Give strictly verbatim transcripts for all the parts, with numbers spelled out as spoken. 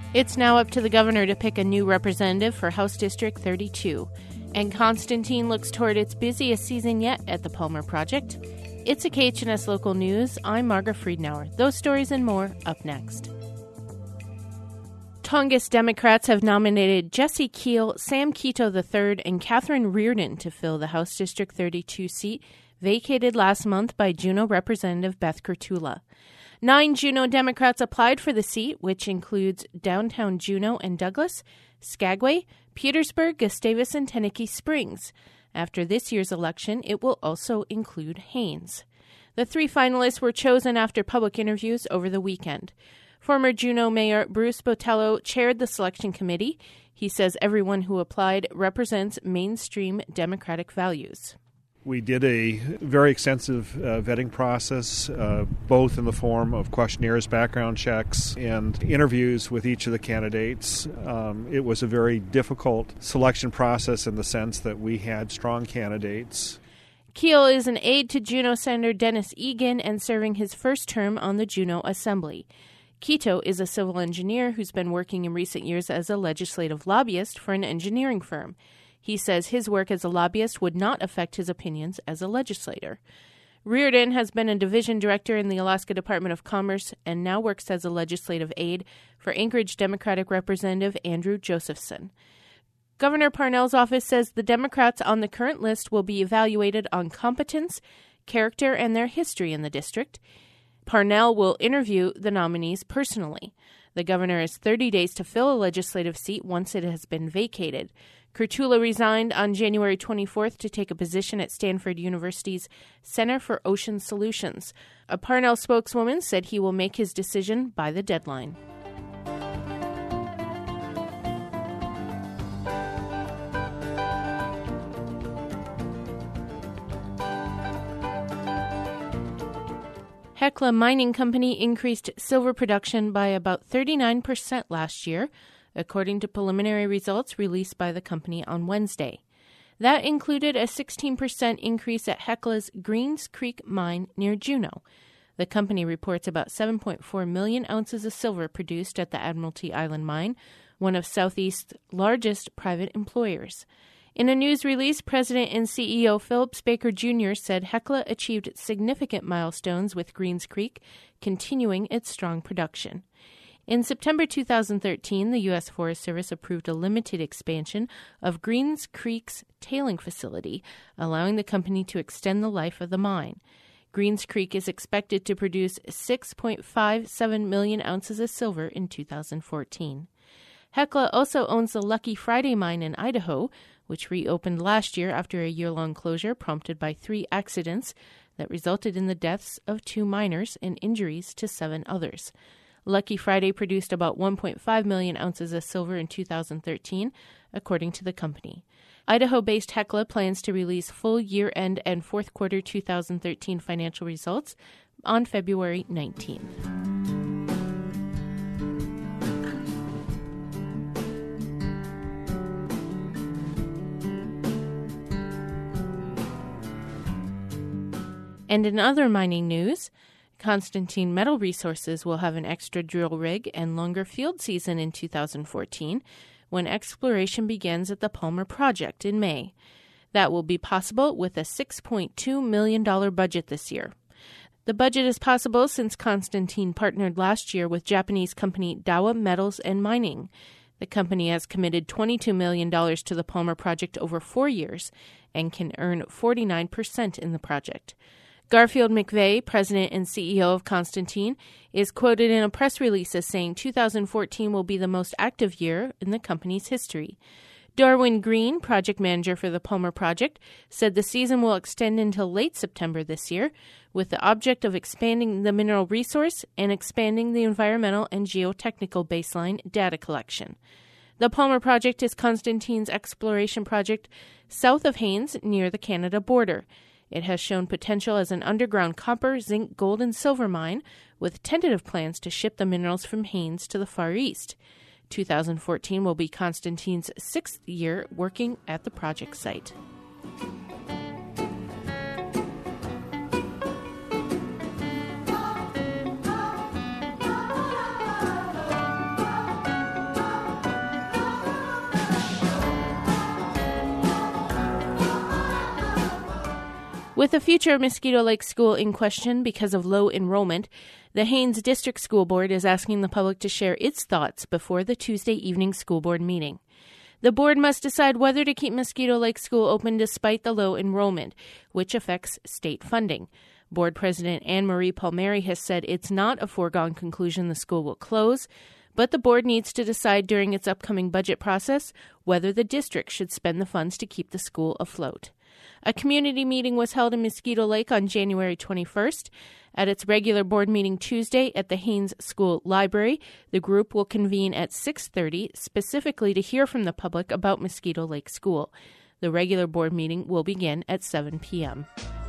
It's now up to the governor to pick a new representative for House District thirty-two. And Constantine looks toward its busiest season yet at the Palmer Project. It's a K H N S Local News. I'm Marga Friedenauer. Those stories and more up next. Tongass Democrats have nominated Jesse Keel, Sam Quito the third, and Catherine Reardon to fill the House District thirty-two seat vacated last month by Juneau Representative Beth Kurtula. Nine Juneau Democrats applied for the seat, which includes downtown Juneau and Douglas, Skagway, Petersburg, Gustavus, and Tenakee Springs. After this year's election, it will also include Haines. The three finalists were chosen after public interviews over the weekend. Former Juneau Mayor Bruce Botello chaired the selection committee. He says everyone who applied represents mainstream Democratic values. We did a very extensive uh, vetting process, uh, both in the form of questionnaires, background checks, and interviews with each of the candidates. Um, it was a very difficult selection process in the sense that we had strong candidates. Keel is an aide to Juneau Senator Dennis Egan and serving his first term on the Juneau Assembly. Quito is a civil engineer who's been working in recent years as a legislative lobbyist for an engineering firm. He says his work as a lobbyist would not affect his opinions as a legislator. Reardon has been a division director in the Alaska Department of Commerce and now works as a legislative aide for Anchorage Democratic Representative Andrew Josephson. Governor Parnell's office says the Democrats on the current list will be evaluated on competence, character, and their history in the district. Parnell will interview the nominees personally. The governor has thirty days to fill a legislative seat once it has been vacated. Kurtula resigned on January twenty-fourth to take a position at Stanford University's Center for Ocean Solutions. A Parnell spokeswoman said he will make his decision by the deadline. Hecla Mining Company increased silver production by about thirty-nine percent last year, according to preliminary results released by the company on Wednesday. That included a sixteen percent increase at Hecla's Greens Creek mine near Juneau. The company reports about seven point four million ounces of silver produced at the Admiralty Island mine, one of Southeast's largest private employers. In a news release, President and C E O Phillips Baker Junior said Hecla achieved significant milestones with Greens Creek, continuing its strong production. In September two thousand thirteen, the U S Forest Service approved a limited expansion of Greens Creek's tailing facility, allowing the company to extend the life of the mine. Greens Creek is expected to produce six point five seven million ounces of silver in two thousand fourteen. Hecla also owns the Lucky Friday mine in Idaho, which reopened last year after a year-long closure prompted by three accidents that resulted in the deaths of two miners and injuries to seven others. Lucky Friday produced about one point five million ounces of silver in two thousand thirteen, according to the company. Idaho-based Hecla plans to release full year-end and fourth quarter two thousand thirteen financial results on February nineteenth. And in other mining news, Constantine Metal Resources will have an extra drill rig and longer field season in two thousand fourteen when exploration begins at the Palmer Project in May. That will be possible with a six point two million dollars budget this year. The budget is possible since Constantine partnered last year with Japanese company Dowa Metals and Mining. The company has committed twenty-two million dollars to the Palmer Project over four years and can earn forty-nine percent in the project. Garfield McVeigh, president and C E O of Constantine, is quoted in a press release as saying two thousand fourteen will be the most active year in the company's history. Darwin Green, project manager for the Palmer Project, said the season will extend until late September this year, with the object of expanding the mineral resource and expanding the environmental and geotechnical baseline data collection. The Palmer Project is Constantine's exploration project south of Haines near the Canada border. It has shown potential as an underground copper, zinc, gold, and silver mine, with tentative plans to ship the minerals from Haines to the Far East. two thousand fourteen will be Constantine's sixth year working at the project site. With the future of Mosquito Lake School in question because of low enrollment, the Haines District School Board is asking the public to share its thoughts before the Tuesday evening school board meeting. The board must decide whether to keep Mosquito Lake School open despite the low enrollment, which affects state funding. Board President Anne Marie Palmieri has said it's not a foregone conclusion the school will close, but the board needs to decide during its upcoming budget process whether the district should spend the funds to keep the school afloat. A community meeting was held in Mosquito Lake on January twenty-first. At its regular board meeting Tuesday at the Haines School Library, the group will convene at six thirty specifically to hear from the public about Mosquito Lake School. The regular board meeting will begin at seven p.m.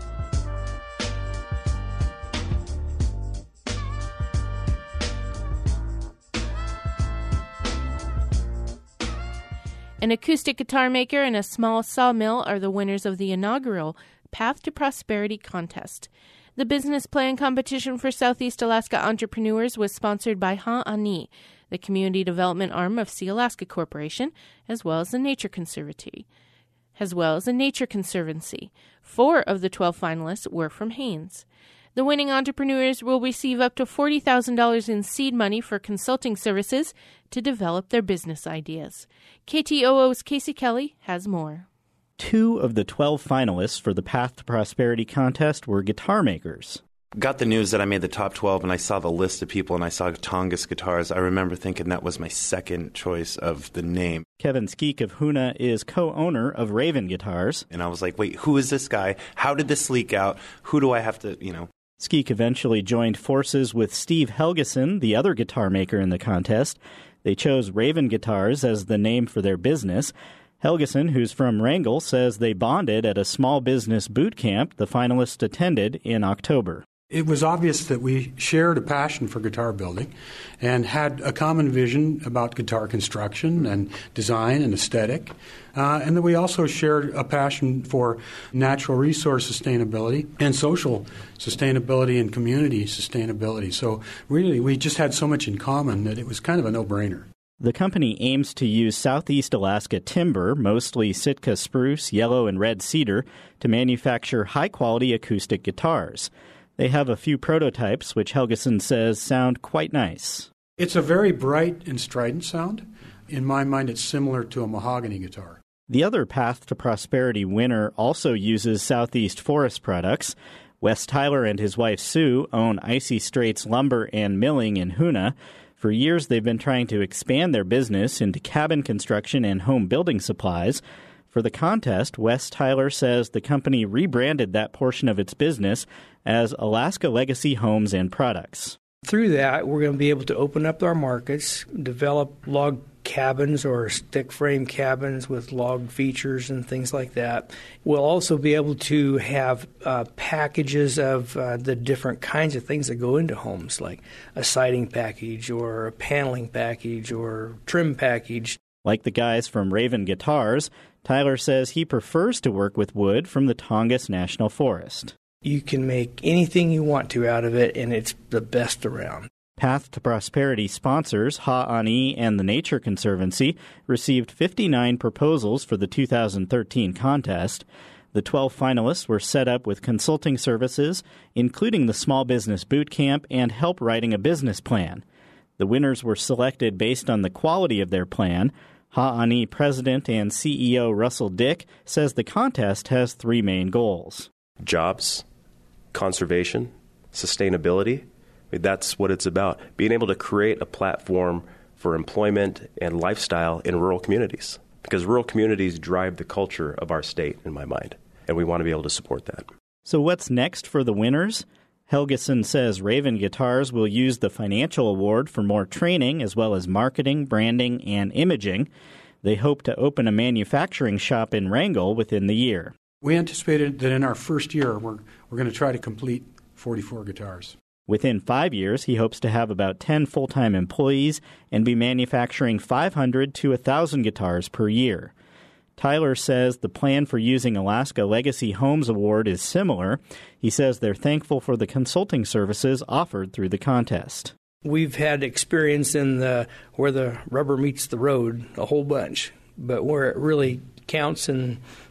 An acoustic guitar maker and a small sawmill are the winners of the inaugural Path to Prosperity contest. The business plan competition for Southeast Alaska entrepreneurs was sponsored by Ha'ani, the community development arm of Sea Alaska Corporation, as well as the Nature Conservancy. As well as the Nature Conservancy. Four of the twelve finalists were from Haines. The winning entrepreneurs will receive up to forty thousand dollars in seed money for consulting services to develop their business ideas. K T O O's Casey Kelly has more. Two of the twelve finalists for the Path to Prosperity contest were guitar makers. Got the news that I made the top twelve, and I saw the list of people, and I saw Tongass Guitars. I remember thinking that was my second choice of the name. Kevin Skeek of Hoonah is co-owner of Raven Guitars. And I was like, wait, who is this guy? How did this leak out? Who do I have to, you know... Skeek eventually joined forces with Steve Helgeson, the other guitar maker in the contest. They chose Raven Guitars as the name for their business. Helgeson, who's from Wrangell, says they bonded at a small business boot camp the finalists attended in October. It was obvious that we shared a passion for guitar building and had a common vision about guitar construction and design and aesthetic, uh, and that we also shared a passion for natural resource sustainability and social sustainability and community sustainability. So really, we just had so much in common that it was kind of a no-brainer. The company aims to use Southeast Alaska timber, mostly Sitka spruce, yellow, and red cedar, to manufacture high-quality acoustic guitars. They have a few prototypes, which Helgeson says sound quite nice. It's a very bright and strident sound. In my mind, it's similar to a mahogany guitar. The other Path to Prosperity winner also uses Southeast Forest products. Wes Tyler and his wife Sue own Icy Straits Lumber and Milling in Hoonah. For years, they've been trying to expand their business into cabin construction and home building supplies. For the contest, Wes Tyler says the company rebranded that portion of its business as Alaska Legacy Homes and Products. Through that, we're going to be able to open up our markets, develop log cabins or stick frame cabins with log features and things like that. We'll also be able to have uh, packages of uh, the different kinds of things that go into homes, like a siding package or a paneling package or trim package. Like the guys from Raven Guitars, Tyler says he prefers to work with wood from the Tongass National Forest. You can make anything you want to out of it, and it's the best around. Path to Prosperity sponsors Ha'ani and the Nature Conservancy received fifty-nine proposals for the two thousand thirteen contest. The twelve finalists were set up with consulting services, including the Small Business Boot Camp and help writing a business plan. The winners were selected based on the quality of their plan. Ha'ani President and C E O Russell Dick says the contest has three main goals. Jobs, conservation, sustainability. I mean, that's what it's about. Being able to create a platform for employment and lifestyle in rural communities. Because rural communities drive the culture of our state, in my mind. And we want to be able to support that. So what's next for the winners? Helgeson says Raven Guitars will use the financial award for more training as well as marketing, branding, and imaging. They hope to open a manufacturing shop in Wrangell within the year. We anticipated that in our first year, we're, we're going to try to complete forty-four guitars. Within five years, he hopes to have about ten full-time employees and be manufacturing five hundred to one thousand guitars per year. Tyler says the plan for using Alaska Legacy Homes Award is similar. He says they're thankful for the consulting services offered through the contest. We've had experience in the where the rubber meets the road a whole bunch, but where it really counts and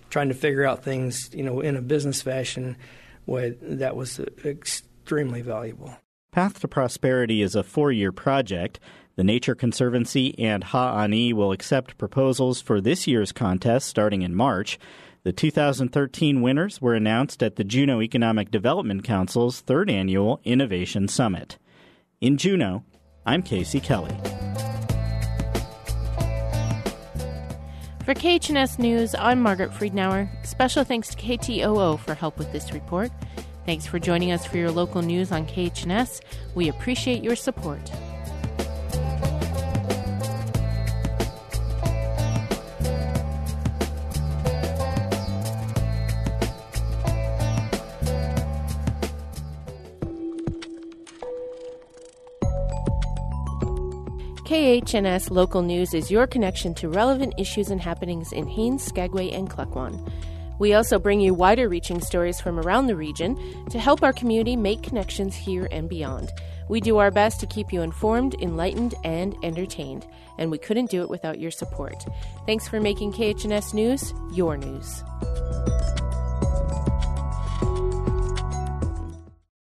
trying to figure out things, you know, in a business fashion, well, that was extremely valuable. Path to Prosperity is a four-year project. The Nature Conservancy and Ha'ani will accept proposals for this year's contest starting in March. The two thousand thirteen winners were announced at the Juneau Economic Development Council's third annual Innovation Summit. In Juneau, I'm Casey Kelly. For K H N S News, I'm Margaret Friedenauer. Special thanks to K T O O for help with this report. Thanks for joining us for your local news on K H N S. We appreciate your support. K H N S Local News is your connection to relevant issues and happenings in Haines, Skagway, and Klukwan. We also bring you wider-reaching stories from around the region to help our community make connections here and beyond. We do our best to keep you informed, enlightened, and entertained, and we couldn't do it without your support. Thanks for making K H N S News your news.